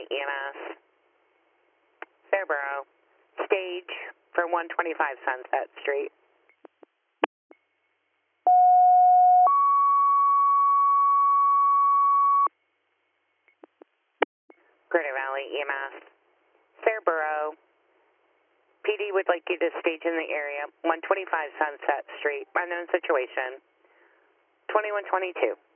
Valley EMS. Fairborough. Stage for 125 Sunset Street. Greater Valley EMS. Fairborough. PD would like you to stage in the area, 125 Sunset Street. Unknown situation. 2122.